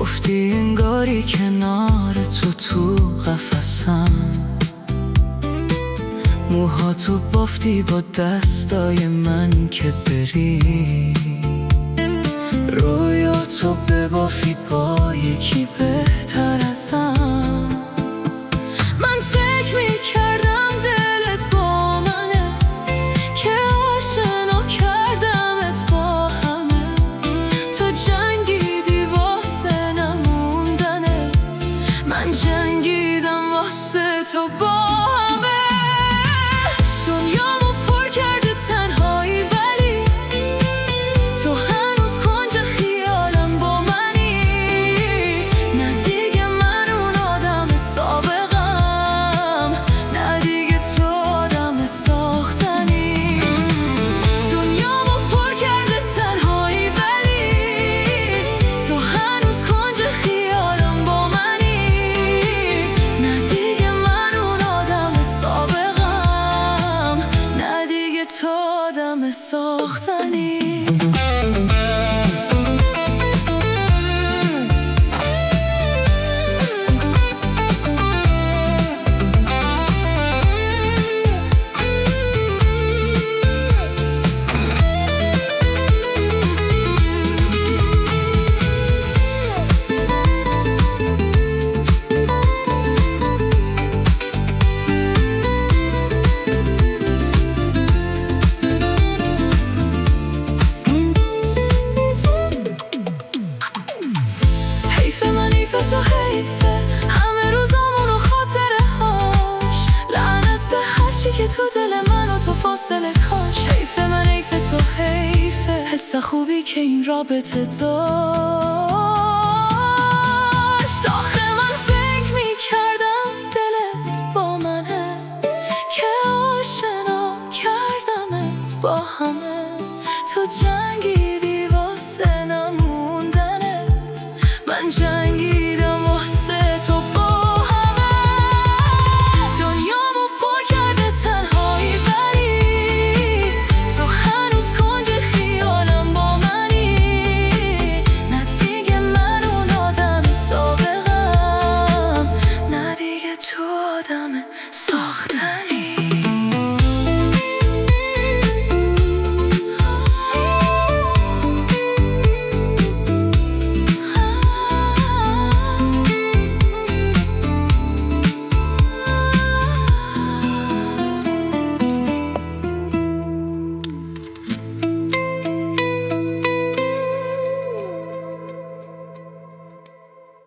گفتی انگاری کنار تو قفسم، موها تو بافتی با دستای من که بری، رویا تو ببافی با یکی بهتر ازم. من فکر میکردم دلت با منه که آشنا کردمت با همه، تو جنگیدی واسه نموندنت، من جنگیدم واسه تو با همه. دنیامو پر کرده تنهایی ولی تو هنوز کنج خیالم با منی. نه دیگه من اون آدم سابقم، نه دیگه تو آدم ساختنی. دنیامو پر کرده تنهایی ولی تو هنوز کنج خیالم با منی. نه دیگه من اون آدم سابقم، نه دیگه تو آدم ساختنی. تو حیفه همه روزامون و خاطره هاش، لعنت به هرچی که تو دل من و تو فاصله کاش. حیفه من حیفه تو حیفه حس خوبی که این رابطه داشت. آخه من فکر میکردم دلت با منه که آشنا کردمت با همه، تو جنگیدی واسه نموندنت، من